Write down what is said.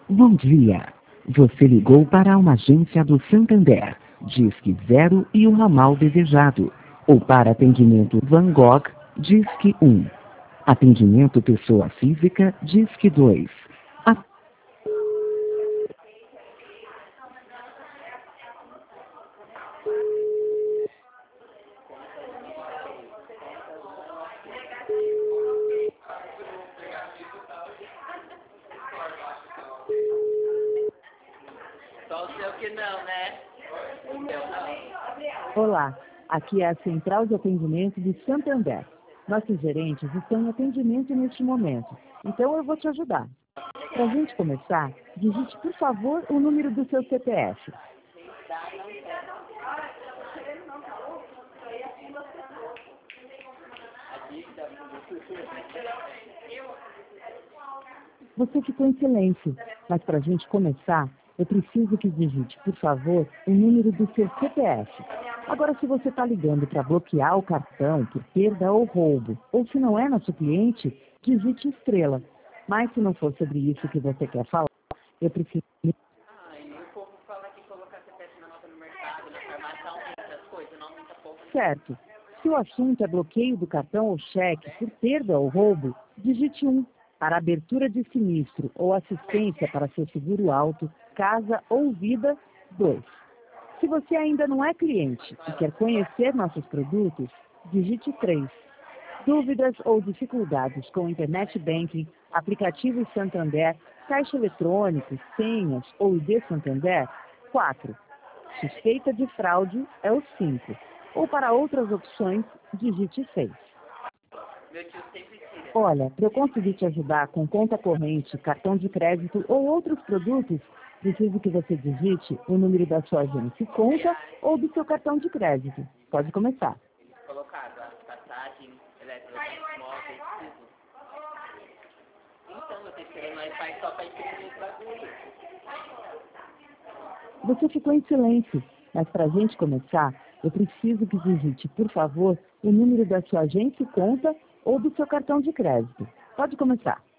Bom dia. Você ligou para uma agência do Santander, Disque 0 e o ramal desejado. Ou para atendimento Van Gogh, Disque 1. Atendimento pessoa física, Disque 2. Só o seu que não, né? O meu não. Olá, aqui é a Central de Atendimento do Santander. Nossos gerentes estão em atendimento neste momento, então eu vou te ajudar. Para a gente começar, digite, por favor, o número do seu CPF. Você ficou em silêncio, mas para a gente começar, eu preciso que digite, por favor, o número do seu CPF. Agora, se você está ligando para bloquear o cartão por perda ou roubo, ou se não é nosso cliente, digite estrela. Mas se não for sobre isso que você quer falar, eu preciso... Ai, o povo fala que colocar CPF na nota no mercado, na farmácia, aumenta as coisas, não aumenta pouco. Certo. Se o assunto é bloqueio do cartão ou cheque por perda ou roubo, digite 1. Para abertura de sinistro ou assistência para seu seguro auto, casa ou vida, 2. Se você ainda não é cliente e quer conhecer nossos produtos, digite 3. Dúvidas ou dificuldades com Internet Banking, aplicativo Santander, caixa eletrônico, senhas ou ID Santander, 4. Suspeita de fraude é o 5. Ou para outras opções, digite 6. Meu tio sempre tira. Olha, para eu conseguir te ajudar com conta corrente, cartão de crédito ou outros produtos, preciso que você digite o número da sua agência conta ou do seu cartão de crédito. Pode começar. Colocado a passagem, eletrodomésticos, móveis, tudo. Então, eu tenho que ter mais pai só para imprimir o bagulho. Você ficou em silêncio, mas para a gente começar, eu preciso que digite, por favor, o número da sua agência conta ou do seu cartão de crédito. Pode começar.